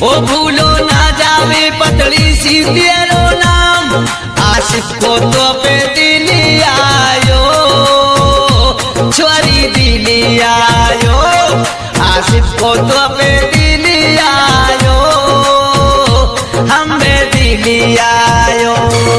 ओ भूलो ना जावे पतली सी तेरो नाम, आशिक को तो पे दिली आयो, छोरी दिली आयो, आशिक को तो पे दिली आयो, हमें दिली आयो।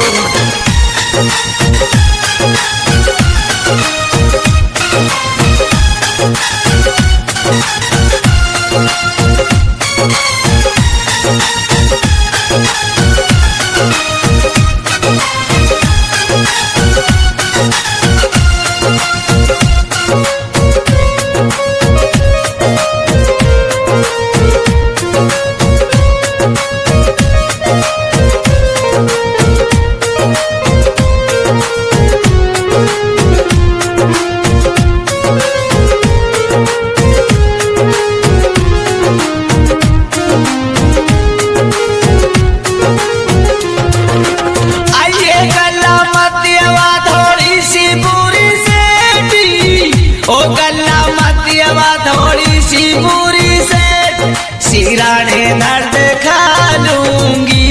ओ गल्ला मतियवा थोड़ी सी बुरी से, सिराने दर्द खा लूंगी,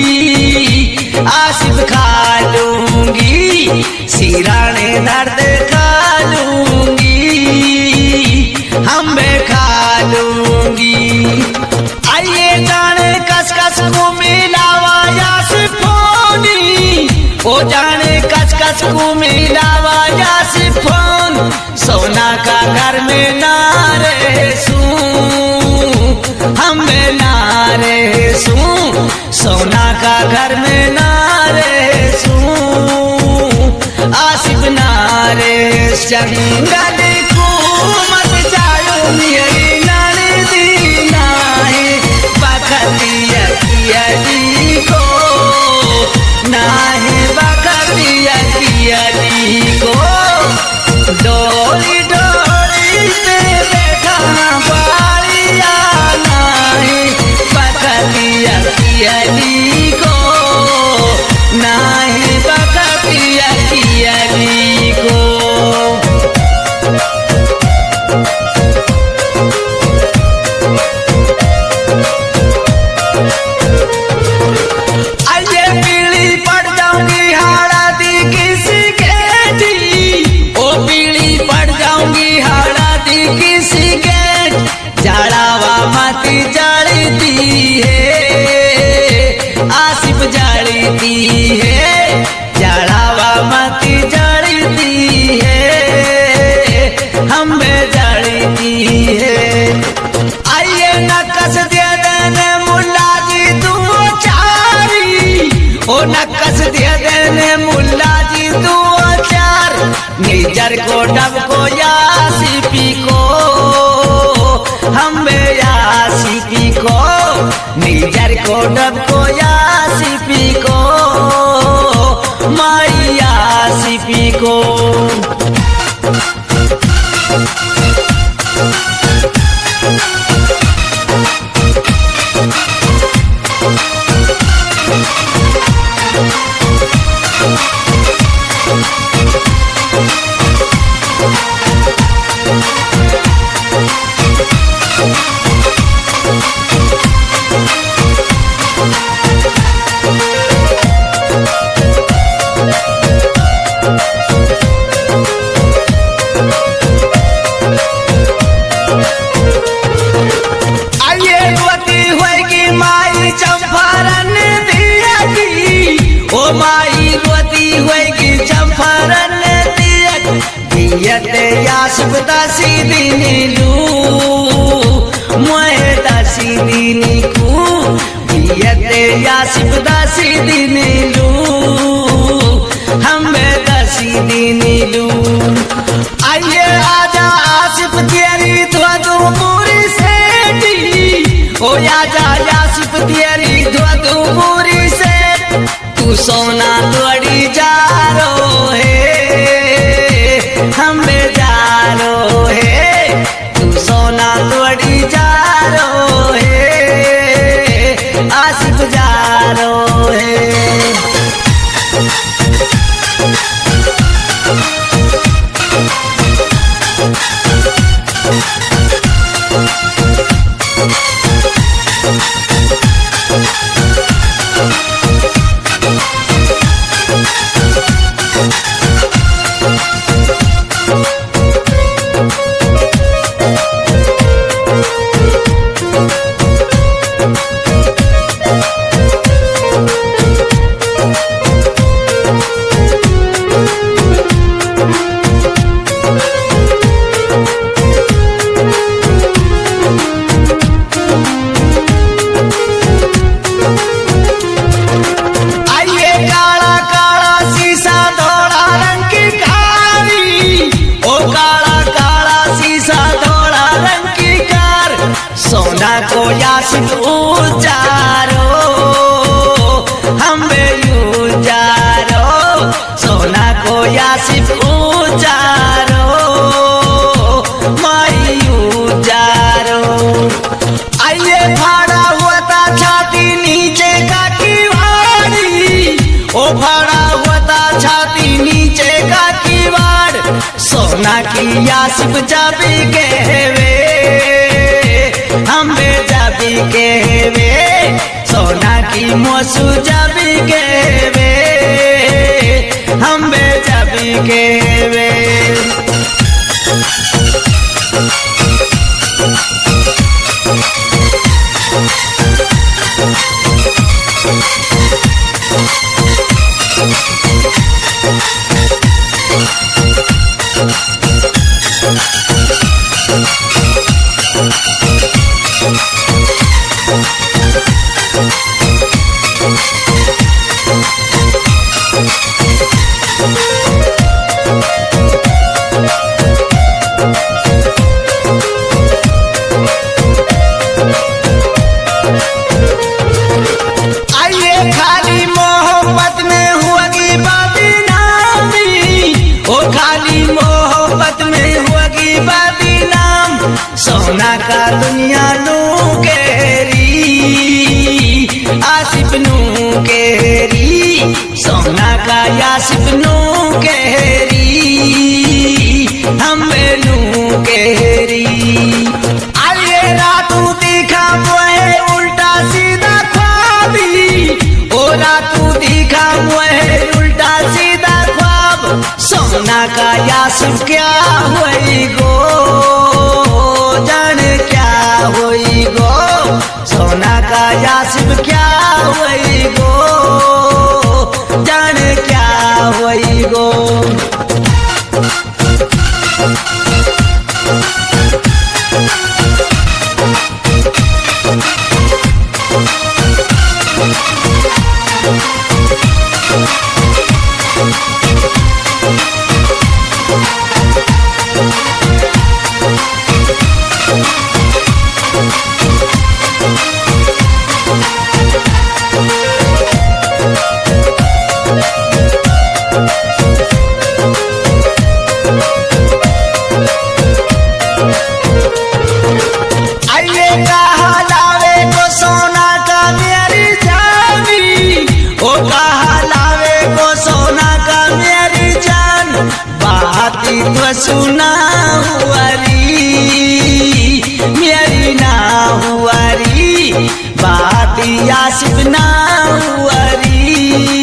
आसिफ खा लूंगी, सिराने दर्द खा लूंगी, हम खा लूंगी। आइए जाने कस कस को मिलावा यासिफोनी, ओ जाने कस कस को मिलावा यासिफोन, सोना का घर में नारे सूं, हमें नारे सूं, सोना का घर में नारे सूं, आसिफ नारे जंगल को मत जाओ मेरी ननदी नाहे, बखतिया किया दी को नाहे, बखतिया किया दी को, डोली डोली पे बैठा बालिया नाहे, बखतिया किया दी को नाहे, बखतिया किया दी को। आइए पीली पड़ जाऊंगी हाड़ा दी किसी के दी, ओ पीली पड़ जाऊंगी हाड़ा दी किसी के, जाड़ावा माती जाड़ती है, आसिफ जाड़ती है, जाड़ावा माती जाड़ती है, हमें जाड़ती है। आइए न कस दे देने मुल्ला जी तू चारी, ओ न कस दे देने मुल्ला जी तू चार, निजर को डब को यासिफी को, हमें यासिफी को, निजर को डब को यासिफी को, माई यासिफी को। यासिफ दासी दीनी लू, मोए दासी दीनी कू, दियते यासिफ दासी दीनी लू, हमें दासी दीनी लू। आइए आजा आसिफ तेरी धुआं पूरी सेठी, ओ आजा यासिफ तेरी धुआं पूरी से, तू सोना तोड़ी जा रो है, हमें जारो है, तू सोना तोड़ी जारो है, आसिफ जारो है। आसिफ उजारो हमें उजारो सोना को आसिफ उजारो माई उजारो आइए भाड़ा हुआ था छाती नीचे का किवाड़ी ओ भाड़ा हुआ था छाती नीचे का किवाड़ सोना की आसिफ जाबी कहवे हमें जाबी कहवे सोना की मोसू जाबी कहवे हमें जाबी कहवे सोना का दुनिया नू केरी आसिफ नू केरी सोना का आसिफ नू केरी हमें नू केरी आइए रातू दिखा मुहे उल्टा सीधा ख्वाबी ओ रातू दिखा मुहे उल्टा सीधा ख्वाब सोना का आसिफ क्या हुई गो जाने क्या हुई गो सोना का आसिफ क्या हुई गो जाने क्या हुई गो तो सुना हुआरी मेरी ना हुआरी बात आसिफ ना हुआरी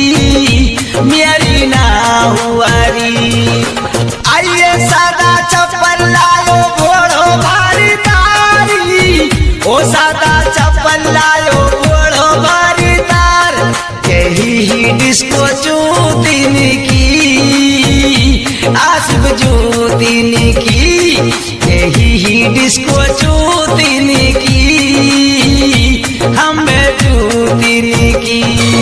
मेरी ना हुआरी आइए सादा चप्पल लायो घोड़ो भारी तारी ओ सादा चप्पल लायो घोड़ो भारी तार यही डिस्को चूतिन की आसिफ जूतिन की यही डिस्को चूतिन की हमें जूतिन की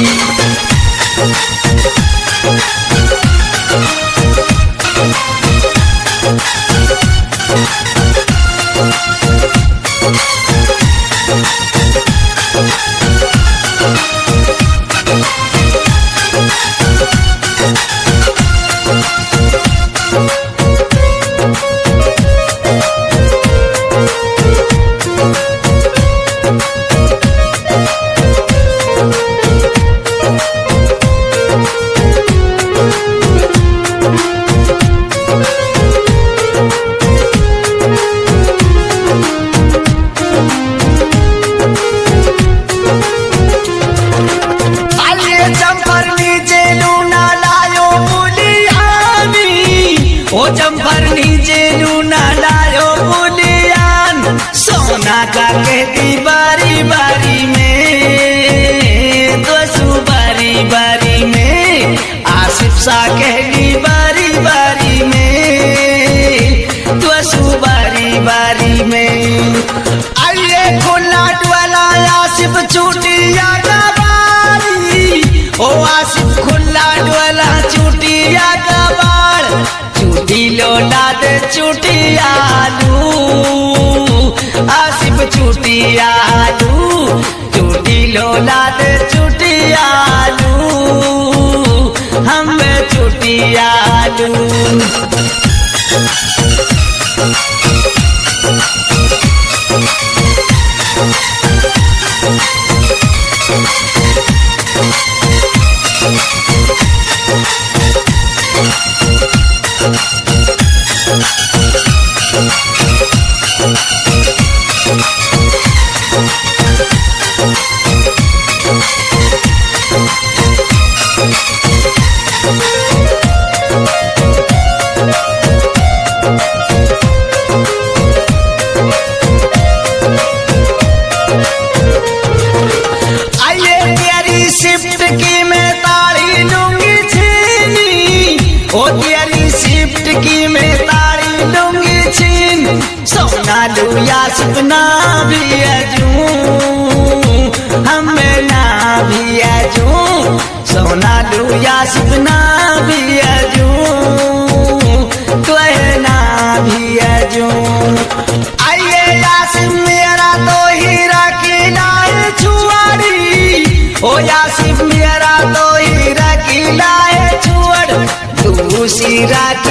ओ जम्पर नीचे लूना लायो बुलियान सोना का कहती बारी बारी में दोसू बारी बारी में आसिफ सा कहती बारी बारी में दोसू बारी बारी में आइए खुला वाला आसिफ छुटिया का बारी ओ आसिफ खुला वाला छुटिया का बार चूटी लोटा दे चूटी आलू आसिफ चूटी आलू बोला दे छुटियालू हम छुटियालू शिफ्ट की मैं ताड़ी लूंगी छीनी ओ तेरी शिफ्ट की मैं ताड़ी लूंगी छीन सोना लू या सपना भी अजू हमें ना भी अजू सोना लू या सपना भी अजू तो ना भी अजू आइए यासिम मेरा तो हीरा की लाए छुआरी ओ यासिफ मेरा तो हीरा की लाए छुअड़ दूसरी रात